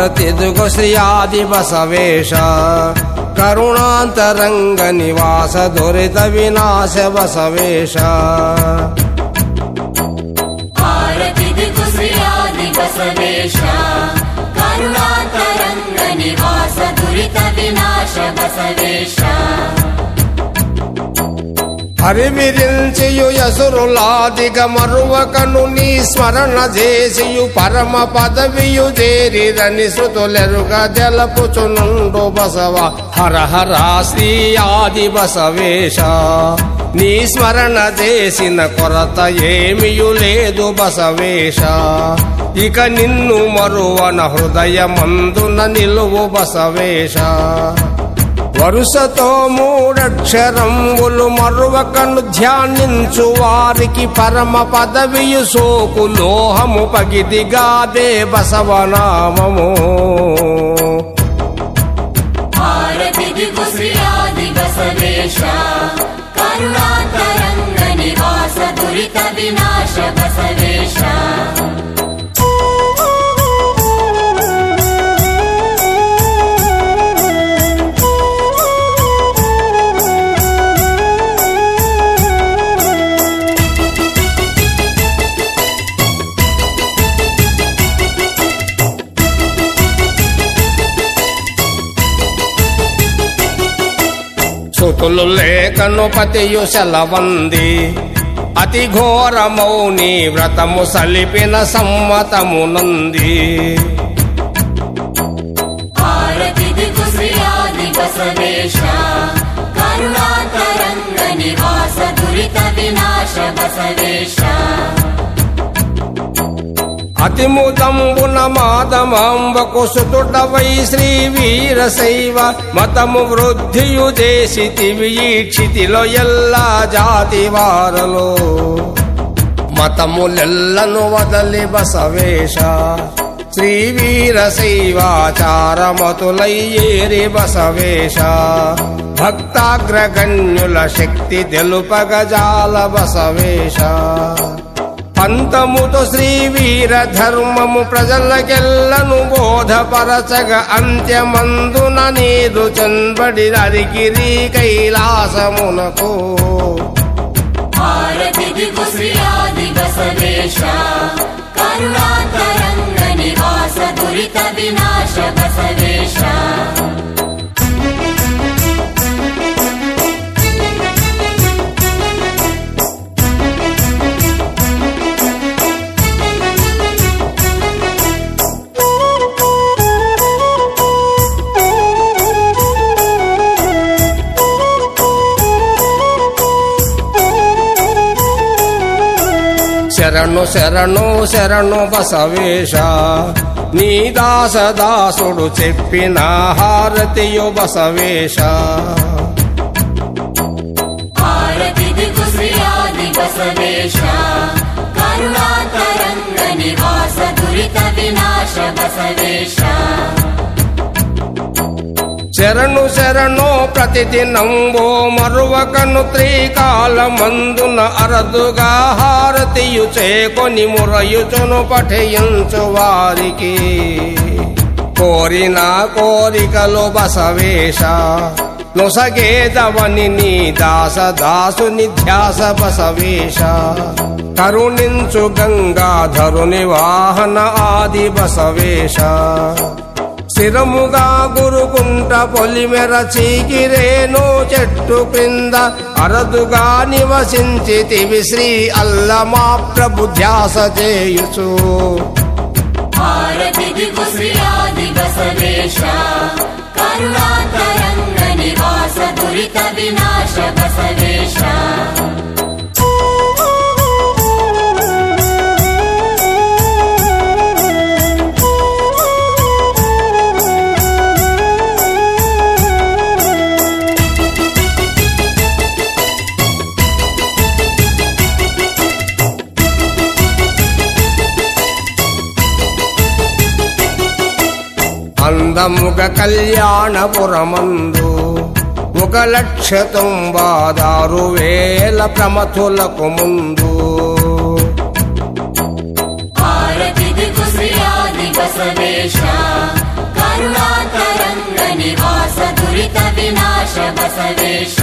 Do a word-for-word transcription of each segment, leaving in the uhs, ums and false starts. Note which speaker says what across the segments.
Speaker 1: భారతిదుగు శ్రీ ఆది బసవేశ కరుణాంతరంగ నివాస దురిత వినాశ బసవేశ
Speaker 2: భారతిదుగు శ్రీ ఆది బసవేశ కరుణాంతరంగ నివాస దురిత వినాశ బసవేశ
Speaker 1: హరివిరించియు యసురులాదిగ మరువకను నీ స్మరణ చేసియు పరమ పదవియు చేరిరని శృతులెరుగ జలపుచునుండు బసవ హర హర శ్రీ ఆది బసవేశ నీ స్మరణ చేసిన కొరత ఏమియు లేదు బసవేశ ఇక నిన్ను మరువన హృదయమందున నిలువు బసవేశ వరుసతో మూడక్షరంబులు మరువకను ధ్యానించు వారికి పరమ పదవియు సోకు లోహము పగిదిగాదే బసవనామము
Speaker 2: భారతిదుగు శ్రీ ఆది బసవేశ కరుణాంతరంగ నివాస దురిత వినాశ బసవేశ
Speaker 1: సుతులు లేఖను పతియు సెలవంది అతి ఘోరమౌని వ్రతము సలిపిన సమ్మతమునంది
Speaker 2: భారతిదుగు శ్రీ ఆది బసవేశ కరుణాంతరంగ నివాస దురిత వినాశ బసవేశ
Speaker 1: అతిముదంబున మాదమాంబకు సుతుడవై శ్రీ వీరశైవ మతము వృద్ధియు చేసితివి ఈ క్షితిలో ఎల్లా జాతి వారలో మతములెల్లను వదలి బసవేశ శ్రీ వీరశైవాచారమతులై ఏరి బసవేశ భక్తాగ్రగణ్యుల శక్తి తెలుపగజాల బసవేశ పంతముతో శ్రీ వీర ధర్మము ప్రజలకెల్లను బోధపరచగ అంత్యమందున నీదు చంబడి అరిగిరి కైలాసమునకు
Speaker 2: భారతిదుగు శ్రీ ఆది బసవేశ కరుణాంతరంగ నివాస దురిత వినాశ బసవేశ
Speaker 1: శరణు శరణు శరణు బసవేశ నీ దాసదాసుడు చెప్పిన హారతియు బసవేశ
Speaker 2: భారతిదుగు శ్రీ ఆది బసవేశ కరుణాంతరంగ నివాస దురిత వినాశ బసవేశ
Speaker 1: శరణు శరణు ప్రతిదినంబో మరువకను త్రికాలమందున అరదుగా హారతియు చేకొని మురయుచును పఠయించు వారికి కోరిన కోరికలు బసవేశ నొసగేదవని నీ దాస దాసుని ధ్యాస బసవేశ కరుణించు గంగాధరుని వాహన ఆది బసవేశ స్థిరముగా గురుకుంట పొలిమెర చీకిరేను చెట్టు క్రింద అరదుగా నివసించితివి శ్రీ అల్లమా ప్రభు ధ్యాస చేయుచు
Speaker 2: భారతిదుగు శ్రీ ఆది బసవేశ కరుణాంతరంగ నివాస దురిత వినాశ బసవేశ
Speaker 1: అందముగ కళ్యాణపురమందు ఒక లక్ష తొంభాదారు వేల ప్రమథులకు ముందు
Speaker 2: భారతిదుగు శ్రీ ఆది बसवेश करुणातरङ्ग निवास दुरित विनाश बसवेश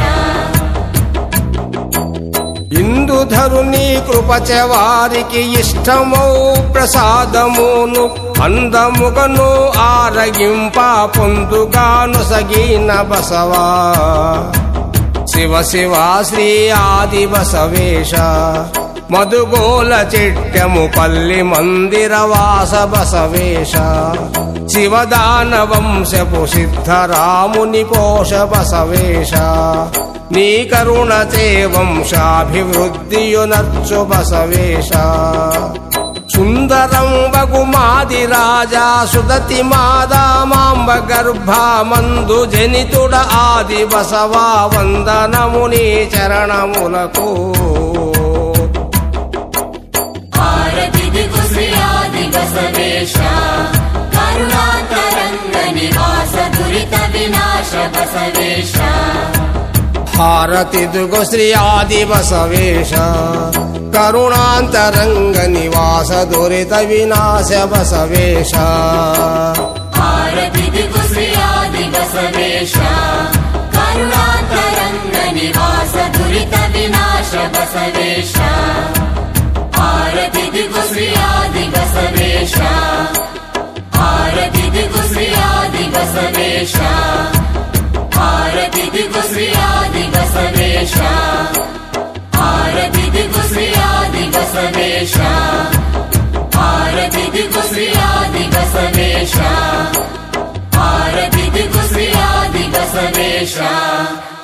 Speaker 1: ఇందుధరుని కృపచ వారికి ఇష్టమౌ ప్రసాదమును అందముగను ఆరగింప పొందుగాను సగిన బసవా శివ శివ శ్రీ ఆది బసవేశ మధుగోల చిట్టము పల్లి మందిర వాస బసవేశ శివదాన వంశపు సిద్ధరాముని పోష బసవేశ నీ కరుణచే వంశాభివృద్ధియునర్చు బసవేశ సుందరం బగుమాది రాజా సుదతి మాదామాంబ గర్భమందు జనితుడ ఆది బసవా వందనముని చరణములకు
Speaker 2: హారతి దిగు శ్రీ ఆది బసవేశ కరుణాతరంగ నివాస దురిత వినాశ బసవేశ
Speaker 1: హారతి దుగు శ్రీ ఆది బసవేశ కరుణాంతరంగ నివాస దురిత వినాశ బసవేశ
Speaker 2: హారతి దిగు శ్రీ ఆది బసవేశ కరుణాతరంగ నివాస దురిత వినాశ బసవేశ హారతి దిగు శ్రీ ఆది బసవేశ హారతి దిగు శ్రీ ఆది బసవేశ హారతి దిగు శ్రీ ఆది బసవేశ హారతి దిగు శ్రీ ఆది బసవేశ హారతి దిగు శ్రీ ఆది బసవేశ హారతి దిగు శ్రీ ఆది బసవేశ